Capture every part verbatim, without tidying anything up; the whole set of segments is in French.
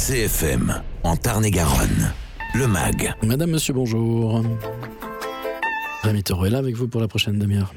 C F M, en Tarn-et-Garonne, le M A G. Madame, monsieur, bonjour. Rémi Taureau est là avec vous pour la prochaine demi-heure.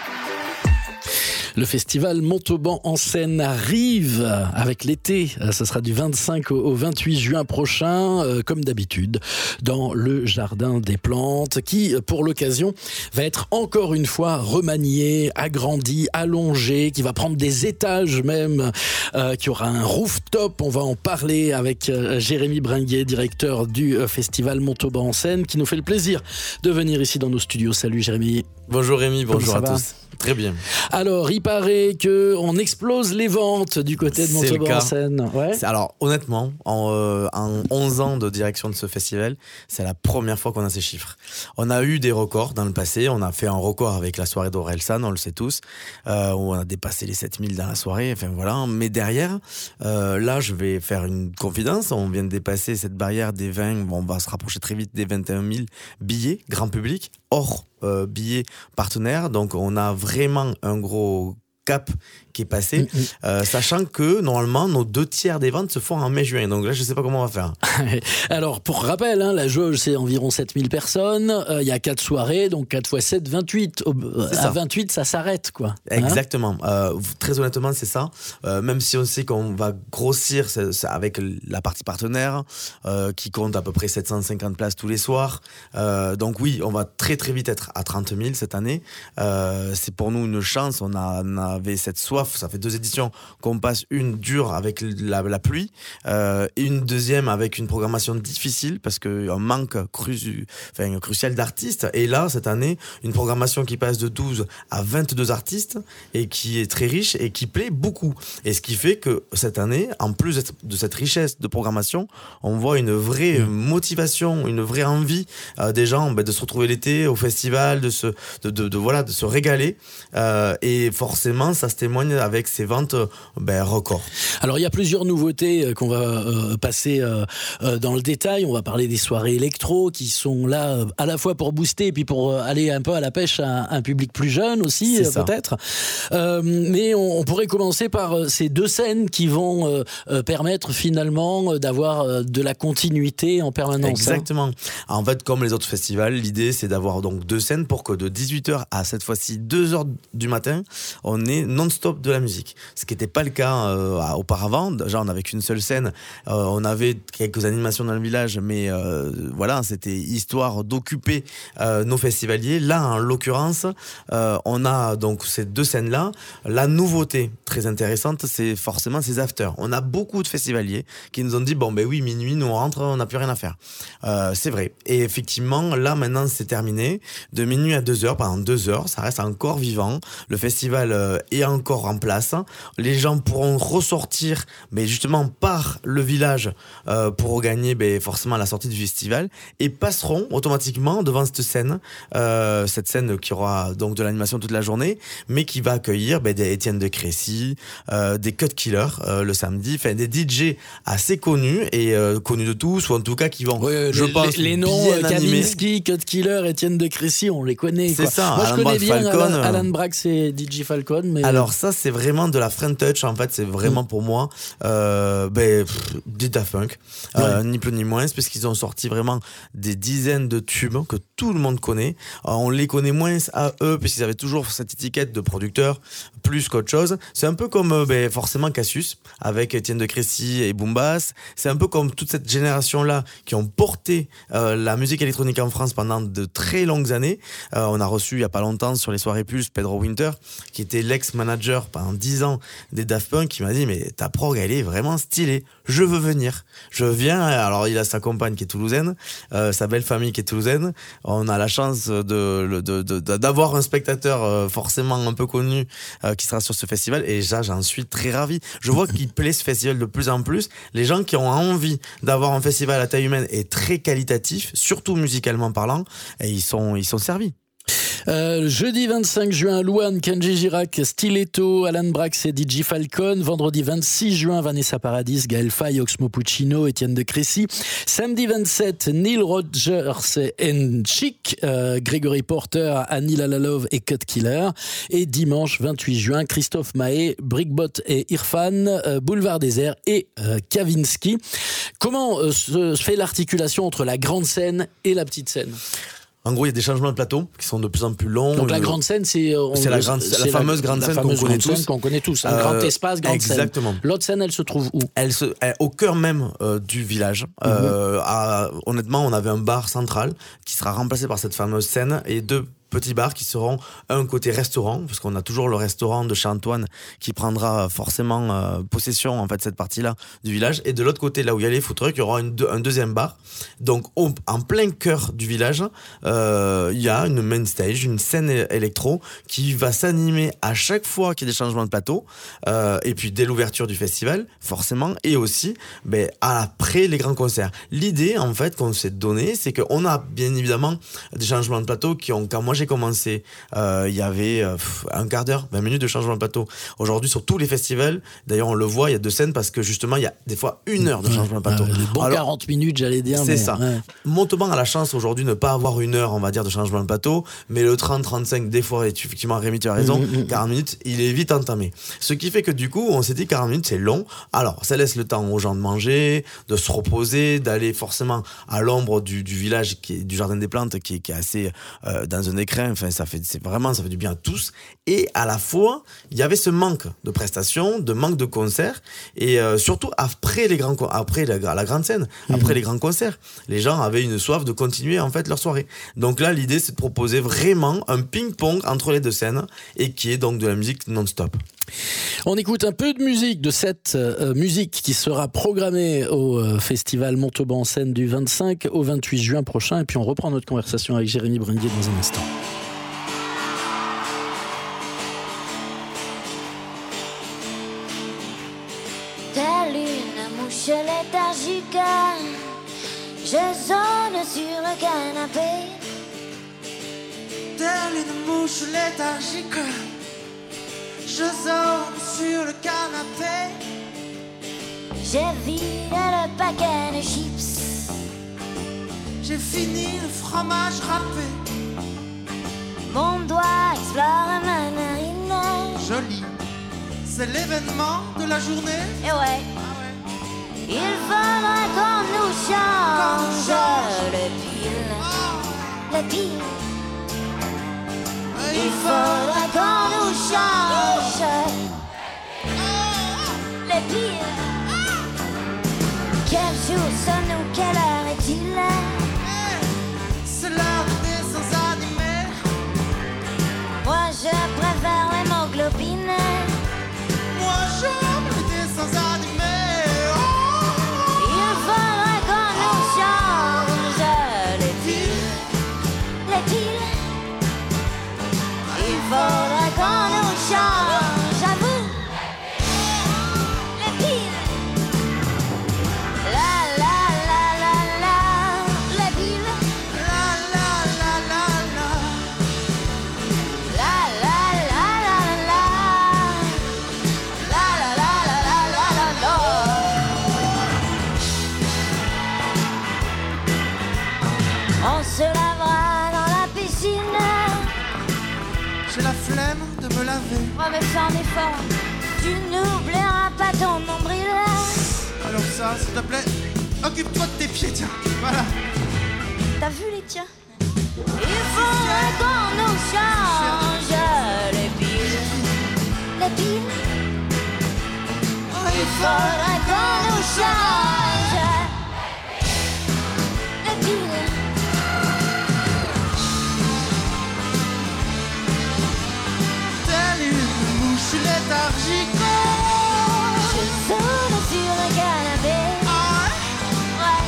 Le festival Montauban en scène arrive avec l'été. Ce sera du vingt-cinq au vingt-huit juin prochain, euh, comme d'habitude, dans le Jardin des Plantes, qui, pour l'occasion, va être encore une fois remanié, agrandi, allongé, qui va prendre des étages même, euh, qui aura un rooftop. On va en parler avec euh, Jérémy Bringuet, directeur du euh, festival Montauban en scène, qui nous fait le plaisir de venir ici dans nos studios. Salut Jérémy. Bonjour Rémi, bonjour à va tous. Très bien. Alors, il paraît qu'on explose les ventes du côté de Montauban en scène. Ouais. Alors, honnêtement, en, euh, en onze ans de direction de ce festival, c'est la première fois qu'on a ces chiffres. On a eu des records dans le passé. On a fait un record avec la soirée d'Orelsan, on le sait tous, euh, où on a dépassé les sept mille dans la soirée. Enfin, voilà. Mais derrière, euh, là, je vais faire une confidence. On vient de dépasser cette barrière des vingt. Bon, on va se rapprocher très vite des vingt et un mille billets, grand public, hors euh, billets partenaires. Donc, on a vraiment un gros cap qui est passé, mmh. euh, sachant que normalement nos deux tiers des ventes se font en mai-juin. Donc là, je sais pas comment on va faire. Alors, pour rappel, hein, la jauge c'est environ sept mille personnes. Il euh, y a quatre soirées, donc quatre fois sept, vingt-huit. Au, à vingt-huit, ça s'arrête, quoi. Exactement. Hein euh, très honnêtement, c'est ça. Euh, même si on sait qu'on va grossir c'est, c'est avec la partie partenaire, euh, qui compte à peu près sept cent cinquante places tous les soirs. Euh, donc oui, on va très très vite être à trente mille cette année. Euh, c'est pour nous une chance. On, a, on avait cette soif. Ça fait deux éditions qu'on passe, une dure avec la, la pluie, euh, et une deuxième avec une programmation difficile parce qu'on manque cru, enfin, crucial d'artistes. Et là, cette année, une programmation qui passe de douze à vingt-deux artistes et qui est très riche et qui plaît beaucoup. Et ce qui fait que cette année, en plus de cette richesse de programmation, on voit une vraie motivation, une vraie envie euh, des gens ben, de se retrouver l'été au festival, de se, de, de, de, voilà, de se régaler. Euh, et forcément, ça se témoigne avec ces ventes ben, records. Alors il y a plusieurs nouveautés qu'on va euh, passer euh, euh, dans le détail. On va parler des soirées électro qui sont là euh, à la fois pour booster et puis pour euh, aller un peu à la pêche à un public plus jeune aussi, euh, peut-être. Euh, mais on, on pourrait commencer par euh, ces deux scènes qui vont euh, euh, permettre finalement euh, d'avoir euh, de la continuité en permanence. Exactement. Hein. En fait, comme les autres festivals, l'idée c'est d'avoir donc deux scènes pour que de dix-huit heures à cette fois-ci deux heures du matin, on est non-stop de la musique. Ce qui n'était pas le cas euh, auparavant. Déjà, on n'avait qu'une seule scène. Euh, on avait quelques animations dans le village, mais euh, voilà, c'était histoire d'occuper euh, nos festivaliers. Là, en l'occurrence, euh, on a donc ces deux scènes-là. La nouveauté très intéressante, c'est forcément ces afters. On a beaucoup de festivaliers qui nous ont dit, bon, ben oui, minuit, nous on rentre, on n'a plus rien à faire. Euh, c'est vrai. Et effectivement, là, maintenant, c'est terminé. De minuit à deux heures, pendant deux heures, ça reste encore vivant. Le festival euh, est encore en place. Les gens pourront ressortir, mais justement par le village euh, pour gagner ben, forcément la sortie du festival et passeront automatiquement devant cette scène, euh, cette scène qui aura donc de l'animation toute la journée, mais qui va accueillir ben, des Étienne de Crécy, euh, des Cut Killers euh, le samedi, enfin des D J assez connus et euh, connus de tous, ou en tout cas qui vont, ouais, je les, pense, les, les noms Kavinsky, Cut Killer, Étienne de Crécy, on les connaît. C'est quoi. ça. Moi, Alan je connais Brax, bien Falcon, Alan, Alan Brax et D J Falcon. Mais... Alors ça, c'est vraiment de la French Touch. En fait, c'est vraiment pour moi euh, ben, pff, des Daft Punk, euh, ouais. ni plus ni moins, parce qu'ils ont sorti vraiment des dizaines de tubes que tout le monde connaît. Euh, on les connaît moins à eux, puisqu'ils avaient toujours cette étiquette de producteur plus qu'autre chose. C'est un peu comme euh, ben, forcément Cassius avec Étienne de Crécy et Boom Bass. C'est un peu comme toute cette génération-là qui ont porté euh, la musique électronique en France pendant de très longues années. Euh, on a reçu il y a pas longtemps sur les soirées Pulse Pedro Winter, qui était l'ex-manager pendant dix ans des Daft Punk, qui m'a dit mais ta prog elle est vraiment stylée, je veux venir, je viens. Alors il a sa compagne qui est toulousaine, euh, sa belle famille qui est toulousaine. On a la chance de, de, de, de d'avoir un spectateur euh, forcément un peu connu euh, qui sera sur ce festival, et ça j'en suis très ravi. Je vois qu'il plaît ce festival de plus en plus. Les gens qui ont envie d'avoir un festival à taille humaine et très qualitatif, surtout musicalement parlant, et ils sont ils sont servis. Euh, jeudi vingt-cinq juin, Louane, Kenji Girac, Stiletto, Alan Brax et D J Falcon. Vendredi vingt-six juin, Vanessa Paradis, Gaël Faye, Oxmo Puccino, Étienne de Crécy. Samedi vingt-sept, Neil Rogers and Chic, euh, Gregory Porter, Annie Lalalove et Cut Killer. Et dimanche vingt-huit juin, Christophe Mahé, Brickbot et Irfan, euh, Boulevard Désert et euh, Kavinsky. Comment euh, se fait l'articulation entre la grande scène et la petite scène ? En gros, il y a des changements de plateau qui sont de plus en plus longs. Donc la Le- grande scène, c'est, on- C'est la grande- c'est la fameuse grande la scène fameuse qu'on connaît grande scène tous. qu'on connaît tous. Un Euh, grand espace, grande exactement. scène. L'autre scène, elle se trouve où ? Elle se, elle- au cœur même euh, du village. Euh, à- honnêtement, on avait un bar central qui sera remplacé par cette fameuse scène et deux petits bars qui seront un côté restaurant, parce qu'on a toujours le restaurant de chez Antoine qui prendra forcément euh, possession en fait de cette partie-là du village, et de l'autre côté, là où il y a les food trucks, il y aura une, deux- un deuxième bar. Donc au- en plein cœur du village, euh, il y a une main stage, une scène é- électro qui va s'animer à chaque fois qu'il y a des changements de plateau, euh, et puis dès l'ouverture du festival, forcément, et aussi ben, après les grands concerts. L'idée en fait qu'on s'est donnée, c'est qu'on a bien évidemment des changements de plateau qui ont, quand moi j'ai commencé, euh, il y avait euh, pff, un quart d'heure, vingt minutes de changement de plateau. Aujourd'hui, sur tous les festivals, d'ailleurs, on le voit, il y a deux scènes parce que justement, il y a des fois une heure de changement de plateau. Ouais, les bons Alors, quarante minutes, j'allais dire. c'est mais, ça. ouais. Montauban a la chance aujourd'hui de ne pas avoir une heure, on va dire, de changement de plateau, mais le trente trente-cinq, des fois, et tu- effectivement, Rémi, tu as raison, Mmh, mmh. quarante minutes, il est vite entamé. Ce qui fait que du coup, on s'est dit quarante minutes, c'est long. Alors, ça laisse le temps aux gens de manger, de se reposer, d'aller forcément à l'ombre du, du village, qui est, du jardin des plantes, qui est, qui est assez euh, dans un écrin. Enfin, ça fait, c'est vraiment, ça fait du bien à tous. Et à la fois, il y avait ce manque de prestations, de manque de concerts, et euh, surtout après les grands, con- après la, la grande scène, après les grands concerts, les gens avaient une soif de continuer en fait leur soirée. Donc là, l'idée, c'est de proposer vraiment un ping-pong entre les deux scènes, et qui est donc de la musique non-stop. On écoute un peu de musique, de cette euh, musique qui sera programmée au euh, festival Montauban en scène du vingt-cinq au vingt-huit juin prochain, et puis on reprend notre conversation avec Jérémy Bringuier dans un instant. Telle une mouche léthargique, je zone sur le canapé. Telle une mouche léthargique, je zone sur le canapé. J'ai vidé le paquet de chips. J'ai fini le fromage râpé. Mon doigt explore ma narine. Joli, c'est l'événement de la journée. Et ouais, il faudra qu'on nous change les piles. Les piles. Il faudra qu'on nous change les piles. Quel jour sommes-nous? Quelle heure est-il? C'est l'heure des dessins animés. Moi je préfère l'hémoglobine. Moi j'aime les dessins animés. Oh, Il faudra qu'on nous change les piles. Les piles. Il faudra qu'on nous change, j'avoue. Les piles. La la la la la. Les piles. la la la la la. La la la la la. La la la la la la la la. On se lavera dans la piscine. J'ai la flemme de me laver. On va me faire un effort. Tu n'oublieras pas ton nombril. Alors ça, s'il te plaît, occupe-toi de tes pieds, tiens. Voilà. T'as vu les tiens? Il faudrait qu'on nous change les piles. Les piles. Il faudrait qu'on nous change les piles. Telle une mouche léthargique. Je zone sur le canapé. Ah, Ouais.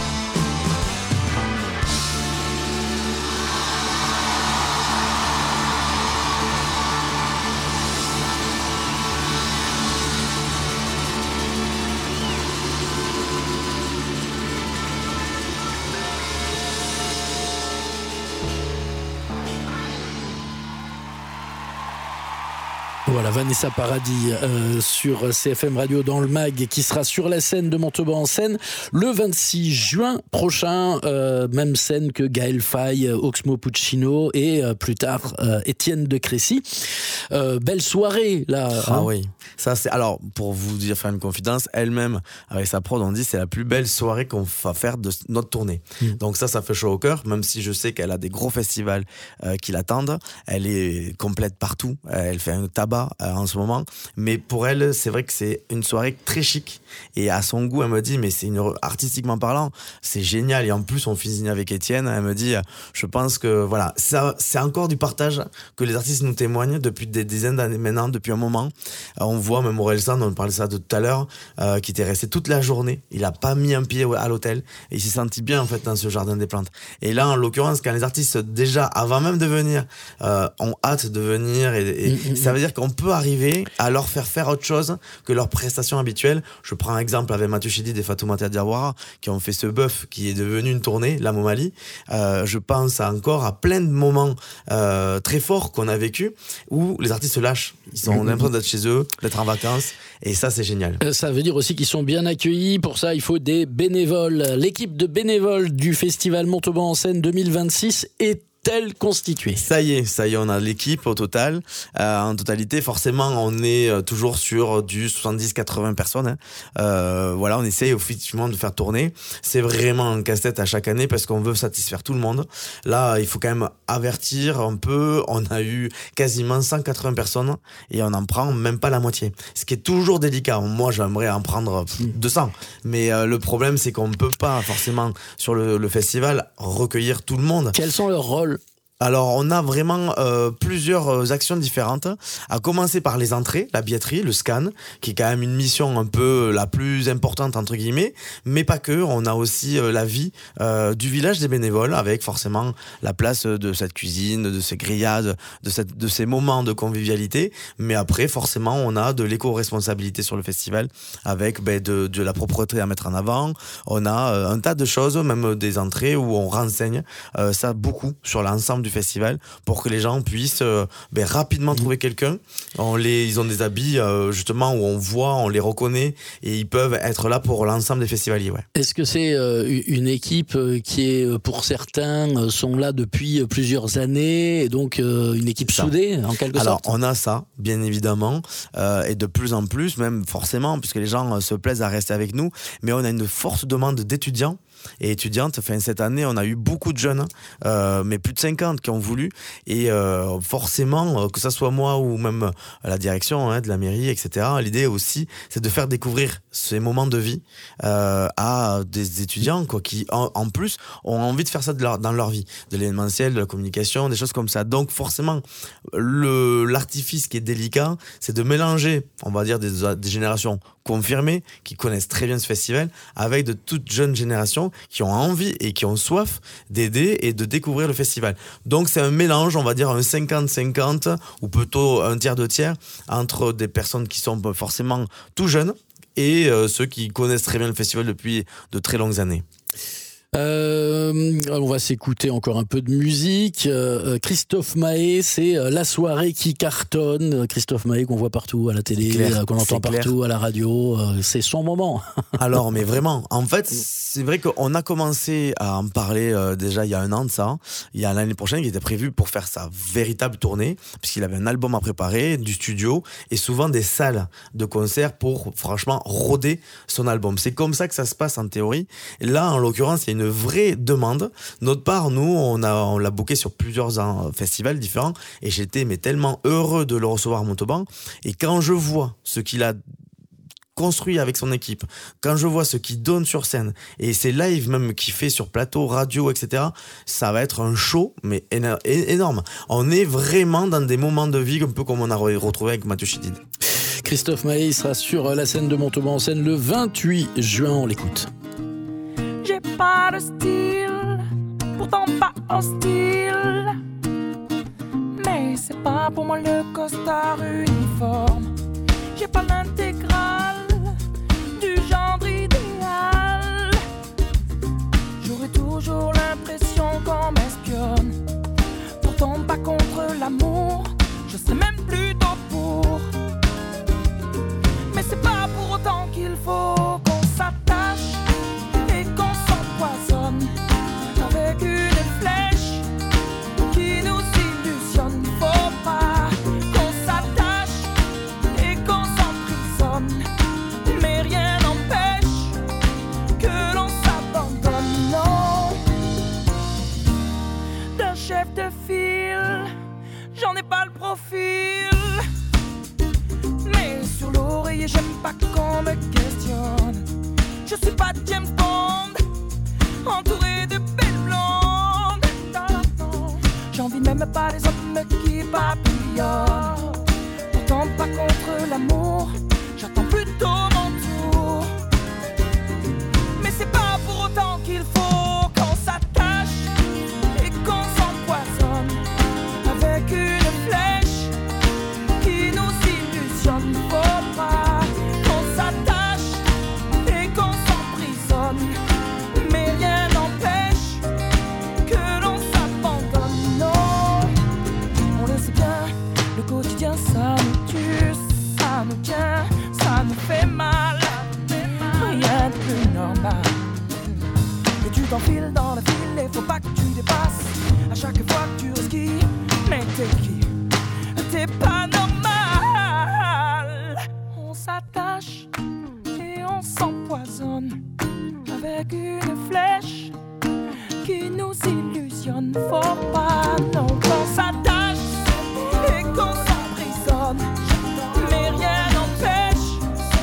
Voilà, Vanessa Paradis euh, sur C F M Radio dans le Mag, qui sera sur la scène de Montauban en scène le vingt-six juin prochain. Euh, même scène que Gaël Faye, Oxmo Puccino et euh, plus tard euh, Étienne de Crécy. Euh, belle soirée là. Ah hein. oui, ça c'est alors pour vous dire, faire une confidence, elle-même avec sa prod on dit c'est la plus belle soirée qu'on va faire de notre tournée. Mmh. Donc ça, ça fait chaud au cœur, même si je sais qu'elle a des gros festivals euh, qui l'attendent. Elle est complète partout, elle fait un tabac Euh, en ce moment, mais pour elle c'est vrai que c'est une soirée très chic et à son goût. Elle me dit mais c'est une, artistiquement parlant c'est génial, et en plus on finit avec Étienne. Elle me dit je pense que voilà, ça, c'est encore du partage que les artistes nous témoignent depuis des dizaines d'années maintenant, depuis un moment. Euh, on voit même Orelsan, on parlait de ça de tout à l'heure, euh, qui était resté toute la journée, il a pas mis un pied à l'hôtel et il s'est senti bien en fait dans ce jardin des plantes. Et là en l'occurrence, quand les artistes déjà avant même de venir euh, ont hâte de venir, et, et mmh, ça veut dire qu'on peut arriver à leur faire faire autre chose que leurs prestations habituelles. Je prends un exemple avec Mathieu Chédid et Fatoumata Diawara qui ont fait ce bœuf qui est devenu une tournée, la Momali. Euh, je pense encore à plein de moments euh, très forts qu'on a vécu où les artistes se lâchent. Ils ont l'impression d'être chez eux, d'être en vacances, et ça c'est génial. Ça veut dire aussi qu'ils sont bien accueillis. Pour ça, il faut des bénévoles. L'équipe de bénévoles du Festival Montauban en scène deux mille vingt-six est telle constituée. Ça y est, ça y est, on a l'équipe au total. Euh, en totalité, forcément, on est toujours sur du soixante-dix à quatre-vingts personnes. Hein. Euh, voilà, on essaye effectivement de faire tourner. C'est vraiment un casse-tête à chaque année parce qu'on veut satisfaire tout le monde. Là, il faut quand même avertir un peu. On a eu quasiment cent quatre-vingts personnes et on en prend même pas la moitié. Ce qui est toujours délicat. Moi, j'aimerais en prendre deux cents. Mais euh, le problème, c'est qu'on ne peut pas forcément, sur le, le festival, recueillir tout le monde. Quels sont leurs rôles ? Alors, on a vraiment euh, plusieurs actions différentes, à commencer par les entrées, la billetterie, le scan, qui est quand même une mission un peu la plus importante, entre guillemets, mais pas que. On a aussi euh, la vie euh, du village des bénévoles, avec forcément la place de cette cuisine, de ces grillades, de, cette, de ces moments de convivialité. Mais après, forcément, on a de l'éco-responsabilité sur le festival, avec ben, de, de la propreté à mettre en avant. On a euh, un tas de choses, même des entrées où on renseigne euh, ça beaucoup sur l'ensemble du festival pour que les gens puissent euh, ben, rapidement trouver quelqu'un. On les, ils ont des habits euh, justement où on voit, on les reconnaît et ils peuvent être là pour l'ensemble des festivaliers. Ouais. Est-ce que c'est euh, une équipe qui est, pour certains, sont là depuis plusieurs années et donc euh, une équipe ça. soudée en quelque Alors, sorte? Alors on a ça, bien évidemment, euh, et de plus en plus, même forcément, puisque les gens euh, se plaisent à rester avec nous, mais on a une forte demande d'étudiants et étudiantes. Enfin, cette année, on a eu beaucoup de jeunes, euh, mais plus de cinquante qui ont voulu. Et euh, forcément, que ça soit moi ou même la direction hein, de la mairie, et cetera, l'idée aussi, c'est de faire découvrir ces moments de vie euh, à des étudiants quoi, qui, en, en plus, ont envie de faire ça de leur, dans leur vie. De l'événementiel, de la communication, des choses comme ça. Donc, forcément, le, l'artifice qui est délicat, c'est de mélanger, on va dire, des, des générations confirmés, qui connaissent très bien ce festival, avec de toutes jeunes générations qui ont envie et qui ont soif d'aider et de découvrir le festival. Donc c'est un mélange, on va dire un cinquante cinquante, ou plutôt un tiers de tiers, entre des personnes qui sont forcément tout jeunes et euh, ceux qui connaissent très bien le festival depuis de très longues années. Euh, on va s'écouter encore un peu de musique. Euh, Christophe Maé, c'est la soirée qui cartonne. Christophe Maé qu'on voit partout à la télé, clair, qu'on entend partout clair. à la radio. Euh, c'est son moment. Alors, mais vraiment, en fait, c'est vrai qu'on a commencé à en parler euh, déjà il y a un an de ça. Il y a l'année prochaine qui était prévu pour faire sa véritable tournée, puisqu'il avait un album à préparer, du studio et souvent des salles de concert pour franchement roder son album. C'est comme ça que ça se passe en théorie. Et là, en l'occurrence, il y a une vraie demande. Notre part, nous, on, a, on l'a booké sur plusieurs ans, festivals différents et j'étais mais tellement heureux de le recevoir à Montauban. Et quand je vois ce qu'il a construit avec son équipe, quand je vois ce qu'il donne sur scène et ses lives même qu'il fait sur plateau, radio, et cetera, ça va être un show mais énorme. On est vraiment dans des moments de vie un peu comme on a retrouvé avec Mathieu Chédid. Christophe Maé sera sur la scène de Montauban en scène le vingt-huit juin. On l'écoute. J'ai pas de style, pourtant pas hostile. Mais c'est pas pour moi le costard uniforme. J'ai pas l'intégrale du genre idéal. J'aurais toujours l'impression qu'on m'espionne. Pourtant pas contre l'amour, je serais même plutôt pour. pas les hommes qui papillonnent. Pourtant pas contre l'amour, j'attends plutôt mon tour. Mais c'est pas pour autant qu'il faut qu'on s'attache et qu'on s'empoisonne avec une flèche qui nous illusionne. Faut pas qu'on s'attache et qu'on s'emprisonne, mais rien n'empêche que l'on s'abandonne. Non, on le sait bien, le quotidien ça nous tue, ça nous tient, ça nous fait mal. Rien de plus normal. Et tu t'enfiles dans la file et faut pas que tu dépasses à chaque fois que tu risques. Mais t'es qui? T'es pas normal. On s'attache et on s'empoisonne avec une flèche qui nous illusionne. Faut pas non qu'on s'attache et qu'on s'emprisonne, mais rien n'empêche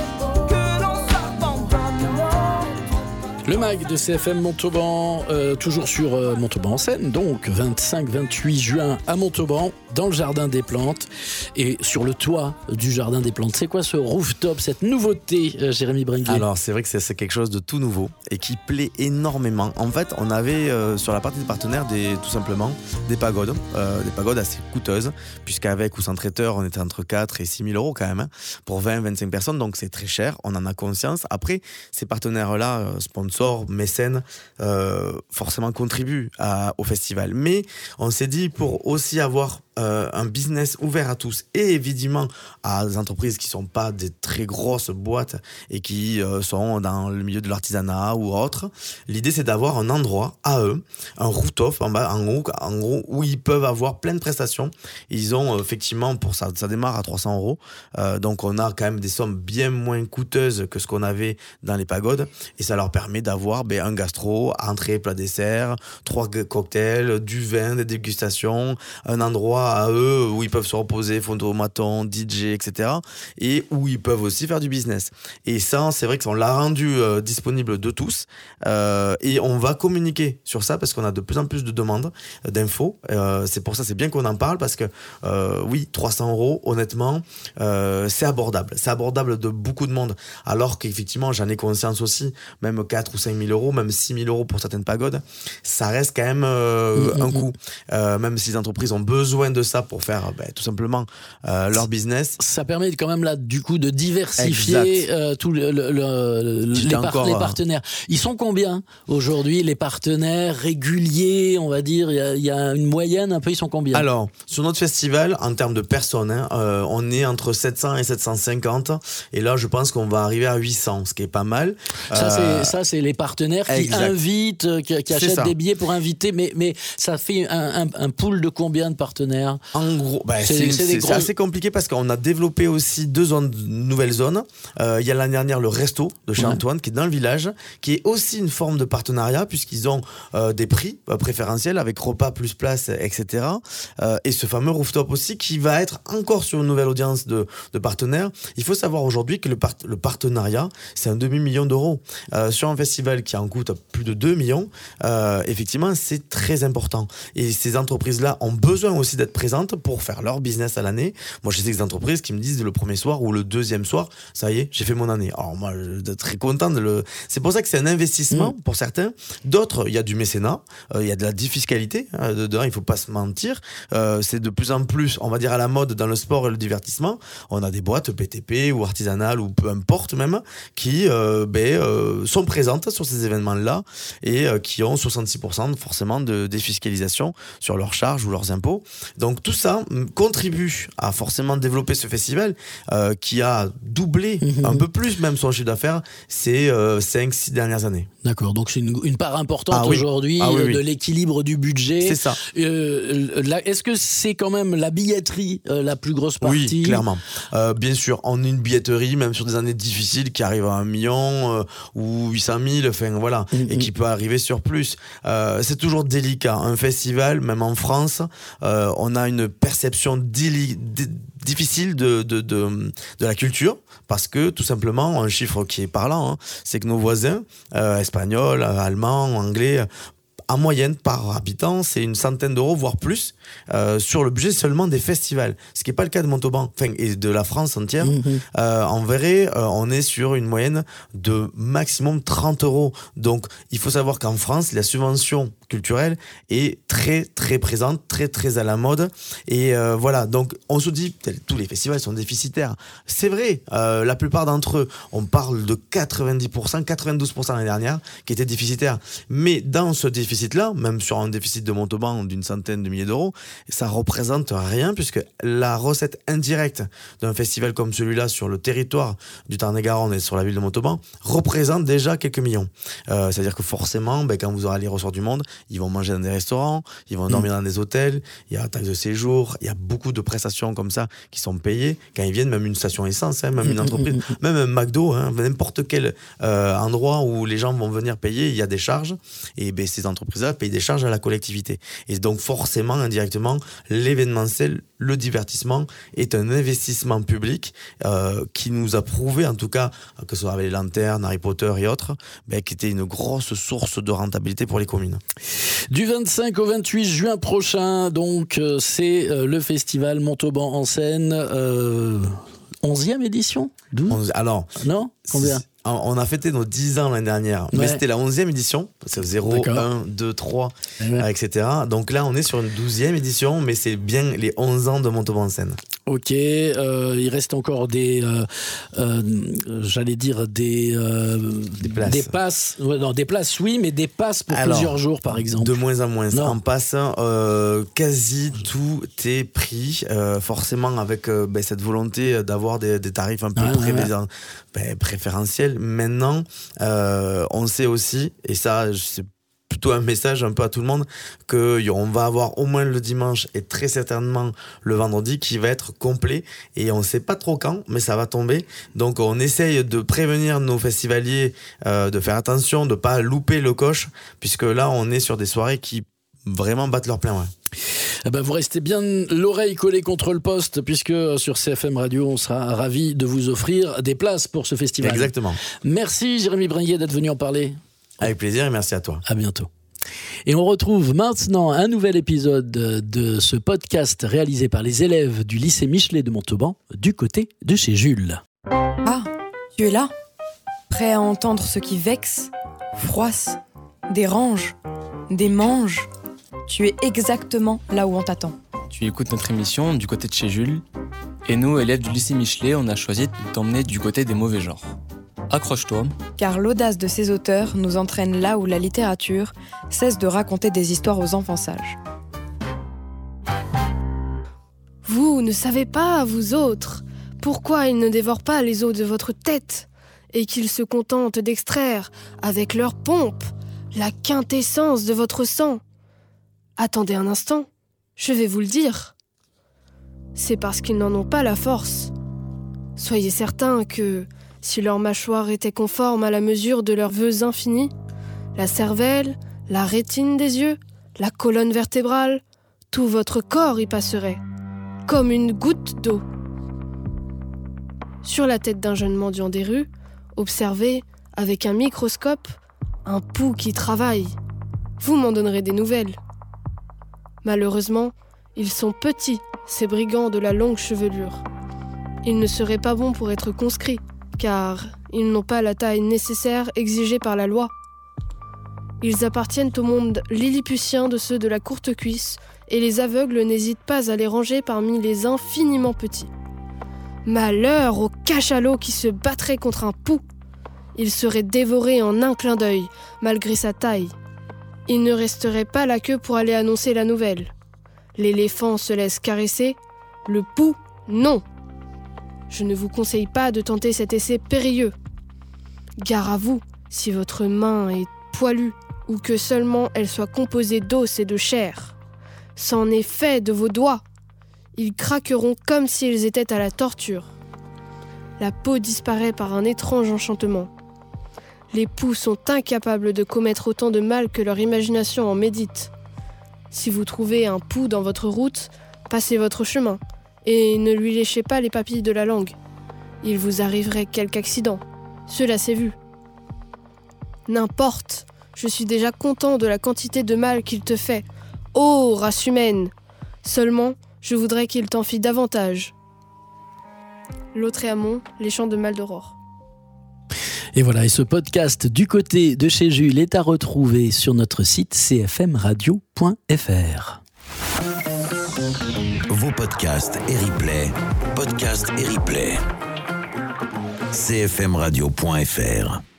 que l'on s'abandonne. Non. Le mag de C F M Montauban, euh, toujours sur euh, Montauban en scène, donc vingt-cinq vingt-huit juin à Montauban, dans le Jardin des Plantes et sur le toit du Jardin des Plantes. C'est quoi ce rooftop, cette nouveauté, euh, Jérémy Bringuet? Alors c'est vrai que c'est, c'est quelque chose de tout nouveau et qui plaît énormément. En fait, on avait euh, sur la partie des partenaires des, tout simplement des pagodes, euh, des pagodes assez coûteuses, puisqu'avec ou sans traiteur, on était entre quatre et six mille euros quand même, hein, pour vingt à vingt-cinq personnes, donc c'est très cher, on en a conscience. Après, ces partenaires-là, euh, sponsors, mécènes, euh, forcément contribuent à, au festival. Mais on s'est dit, pour aussi avoir Euh, un business ouvert à tous et évidemment à des entreprises qui sont pas des très grosses boîtes et qui euh, sont dans le milieu de l'artisanat ou autre, l'idée c'est d'avoir un endroit à eux, un rooftop en bas, en haut, en gros, où ils peuvent avoir plein de prestations. Ils ont euh, effectivement, pour ça, ça démarre à trois cents euros, euh, donc on a quand même des sommes bien moins coûteuses que ce qu'on avait dans les pagodes et ça leur permet d'avoir ben, un gastro, entrée, plat, dessert, trois cocktails, du vin, des dégustations, un endroit à eux où ils peuvent se reposer, photomaton, D J, et cetera. Et où ils peuvent aussi faire du business. Et ça, c'est vrai qu'on l'a rendu euh, disponible de tous. Euh, et on va communiquer sur ça parce qu'on a de plus en plus de demandes, euh, d'infos. Euh, c'est pour ça, c'est bien qu'on en parle parce que euh, oui, trois cents euros, honnêtement, euh, c'est abordable. C'est abordable de beaucoup de monde. Alors qu'effectivement, j'en ai conscience aussi, même quatre ou cinq mille euros, même six mille euros pour certaines pagodes, ça reste quand même euh, mmh, un mmh. coût. Euh, même si les entreprises ont besoin de ça pour faire ben, tout simplement euh, leur business. Ça permet quand même là du coup de diversifier euh, tous le, le, le, les, par- encore, les partenaires. Ils sont combien aujourd'hui les partenaires réguliers, on va dire, il y a, il y a une moyenne un peu, ils sont combien? Alors sur notre festival en termes de personnes, hein, euh, on est entre sept cents et sept cent cinquante et là je pense qu'on va arriver à huit cents, ce qui est pas mal. Ça, euh, c'est, ça c'est les partenaires qui exact. invitent, qui, qui achètent des billets pour inviter, mais, mais ça fait un, un, un pool de combien de partenaires? En gros, bah, c'est, c'est, c'est, c'est, gros... c'est assez compliqué parce qu'on a développé aussi deux zones, nouvelles zones. Euh, il y a l'année dernière le resto de chez ouais. Antoine qui est dans le village, qui est aussi une forme de partenariat puisqu'ils ont euh, des prix euh, préférentiels avec repas plus place, et cetera. Euh, et ce fameux rooftop aussi qui va être encore sur une nouvelle audience de, de partenaires. Il faut savoir aujourd'hui que le, part, le partenariat, c'est un demi-million d'euros. Euh, sur un festival qui en coûte plus de deux millions, euh, effectivement, c'est très important. Et ces entreprises-là ont besoin aussi d'être présentes pour faire leur business à l'année. Moi, je sais des entreprises qui me disent le premier soir ou le deuxième soir, ça y est, j'ai fait mon année. Alors moi, je suis très content de le... C'est pour ça que c'est un investissement mmh. pour certains. D'autres, il y a du mécénat, euh, il y a de la défiscalité. Hein, dedans, il faut pas se mentir. Euh, c'est de plus en plus, on va dire, à la mode dans le sport et le divertissement. On a des boîtes P T P ou artisanales ou peu importe même, qui euh, ben, euh, sont présentes sur ces événements-là et euh, qui ont soixante-six pour cent forcément de défiscalisation sur leurs charges ou leurs impôts. Donc tout ça contribue à forcément développer ce festival euh, qui a doublé mmh. un peu plus même son chiffre d'affaires ces euh, cinq six dernières années. D'accord, donc c'est une, une part importante ah, oui. aujourd'hui ah, oui, oui. de l'équilibre du budget. C'est ça. Euh, là, est-ce que c'est quand même la billetterie euh, la plus grosse partie? Oui, clairement. Euh, bien sûr, on a une billetterie, même sur des années difficiles, qui arrive à un million euh, ou huit cent mille, enfin voilà, mmh. et qui peut arriver sur plus. Euh, c'est toujours délicat. Un festival, même en France, euh, on a une perception dili- d- difficile de, de, de, de la culture, parce que tout simplement, un chiffre qui est parlant, hein, c'est que nos voisins, euh, espagnols, allemands, anglais, en moyenne, par habitant, c'est une centaine d'euros, voire plus, euh, sur le budget seulement des festivals. Ce qui n'est pas le cas de Montauban, enfin, et de la France entière. Mmh. Euh, en vrai, euh, on est sur une moyenne de maximum trente euros. Donc, il faut savoir qu'en France, la subvention culturelle est très, très présente, très, très à la mode. Et euh, voilà, donc, on se dit, tous les festivals sont déficitaires. C'est vrai, euh, la plupart d'entre eux, on parle de quatre-vingt-dix pour cent, quatre-vingt-douze pour cent l'année dernière, qui étaient déficitaires. Mais dans ce déficit-là, même sur un déficit de Montauban d'une centaine de milliers d'euros, ça représente rien, puisque la recette indirecte d'un festival comme celui-là sur le territoire du Tarn-et-Garonne et sur la ville de Montauban représente déjà quelques millions. Euh, c'est-à-dire que forcément, ben, quand vous aurez les ressorts du monde, ils vont manger dans des restaurants, ils vont dormir mmh. dans des hôtels, il y a la taxe de séjour, il y a beaucoup de prestations comme ça qui sont payées. Quand ils viennent, même une station essence, hein, même une entreprise, même un McDo, hein, n'importe quel euh, endroit où les gens vont venir payer, il y a des charges. Et ben, ces entreprises-là payent des charges à la collectivité. Et donc forcément, indirectement, l'événementiel, le divertissement est un investissement public euh, qui nous a prouvé, en tout cas, que ce soit avec les lanternes, Harry Potter et autres, ben, qui était une grosse source de rentabilité pour les communes. Du vingt-cinq au vingt-huit juin prochain, donc, euh, c'est euh, le festival Montauban en scène, euh, onzième édition douze Alors, non Combien On a fêté nos dix ans l'année dernière, ouais. mais c'était la onzième édition, c'est zéro, D'accord. un, deux, trois, ouais. et cetera. Donc là, on est sur une douzième édition, mais c'est bien les onze ans de Montauban en scène. Ok, euh, il reste encore des, euh, euh, j'allais dire des, euh, des places. Des passes, ouais, non, des places, oui, mais des passes pour Alors, plusieurs jours, par exemple. De moins en moins. Non. En passe, euh, quasi tout est pris, euh, forcément avec euh, ben, cette volonté d'avoir des, des tarifs un peu ah, pré- ouais. ben, préférentiels. Maintenant, euh, on sait aussi, et ça, c'est plutôt un message un peu à tout le monde, qu'on va avoir au moins le dimanche et très certainement le vendredi qui va être complet, et on ne sait pas trop quand, mais ça va tomber. Donc on essaye de prévenir nos festivaliers, euh, de faire attention, de ne pas louper le coche, puisque là on est sur des soirées qui vraiment battent leur plein. Ouais. Eh ben vous restez bien l'oreille collée contre le poste, puisque sur C F M Radio, on sera ravis de vous offrir des places pour ce festival. Exactement. Merci Jérémy Bringuier d'être venu en parler. Avec plaisir et merci à toi. À bientôt. Et on retrouve maintenant un nouvel épisode de ce podcast réalisé par les élèves du lycée Michelet de Montauban, du côté de chez Jules. Ah, tu es là, prêt à entendre ce qui vexe, froisse, dérange, démange. Tu es exactement là où on t'attend. Tu écoutes notre émission du côté de chez Jules, et nous, élèves du lycée Michelet, on a choisi de t'emmener du côté des mauvais genres. Accroche-toi. Car l'audace de ces auteurs nous entraîne là où la littérature cesse de raconter des histoires aux enfants sages. Vous ne savez pas, vous autres, pourquoi ils ne dévorent pas les os de votre tête et qu'ils se contentent d'extraire, avec leur pompe, la quintessence de votre sang. Attendez un instant, je vais vous le dire. C'est parce qu'ils n'en ont pas la force. Soyez certains que, si leur mâchoire était conforme à la mesure de leurs vœux infinis, la cervelle, la rétine des yeux, la colonne vertébrale, tout votre corps y passerait, comme une goutte d'eau. Sur la tête d'un jeune mendiant des rues, observez, avec un microscope, un pouls qui travaille. Vous m'en donnerez des nouvelles. Malheureusement, ils sont petits, ces brigands de la longue chevelure. Ils ne seraient pas bons pour être conscrits, car ils n'ont pas la taille nécessaire exigée par la loi. Ils appartiennent au monde lilliputien de ceux de la courte cuisse, et les aveugles n'hésitent pas à les ranger parmi les infiniment petits. Malheur au cachalot qui se battrait contre un pouls. Il serait dévoré en un clin d'œil, malgré sa taille. Il ne resterait pas la queue pour aller annoncer la nouvelle. L'éléphant se laisse caresser, le pouls, non. Je ne vous conseille pas de tenter cet essai périlleux. Gare à vous, si votre main est poilue, ou que seulement elle soit composée d'os et de chair. C'en est fait de vos doigts. Ils craqueront comme s'ils étaient à la torture. La peau disparaît par un étrange enchantement. Les poux sont incapables de commettre autant de mal que leur imagination en médite. Si vous trouvez un pou dans votre route, passez votre chemin, et ne lui léchez pas les papilles de la langue. Il vous arriverait quelque accident. Cela s'est vu. N'importe, je suis déjà content de la quantité de mal qu'il te fait. Ô race humaine! Seulement, je voudrais qu'il t'en fît davantage. Lautréamont, les chants de Maldoror. Et voilà, et ce podcast du côté de chez Jules est à retrouver sur notre site c f m radio point f r. Vos podcasts et replays, podcasts et replays. c f m radio point f r